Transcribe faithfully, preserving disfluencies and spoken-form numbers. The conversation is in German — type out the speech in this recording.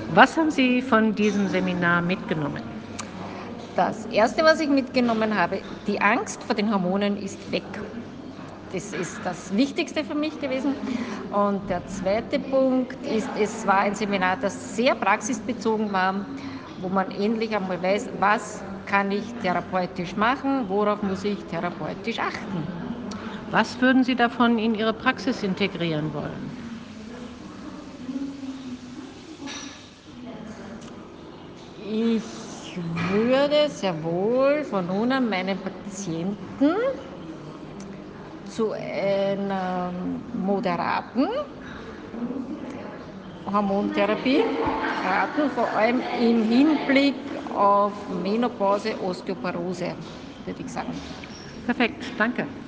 Was haben Sie von diesem Seminar mitgenommen? Das Erste, was ich mitgenommen habe, die Angst vor den Hormonen ist weg. Das ist das Wichtigste für mich gewesen. Und der zweite Punkt ist, es war ein Seminar, das sehr praxisbezogen war, wo man endlich einmal weiß, was kann ich therapeutisch machen, worauf muss ich therapeutisch achten. Was würden Sie davon in Ihre Praxis integrieren wollen? Ich würde sehr wohl von nun an meinen Patienten zu einer moderaten Hormontherapie raten, vor allem im Hinblick auf Menopause, Osteoporose, würde ich sagen. Perfekt, danke.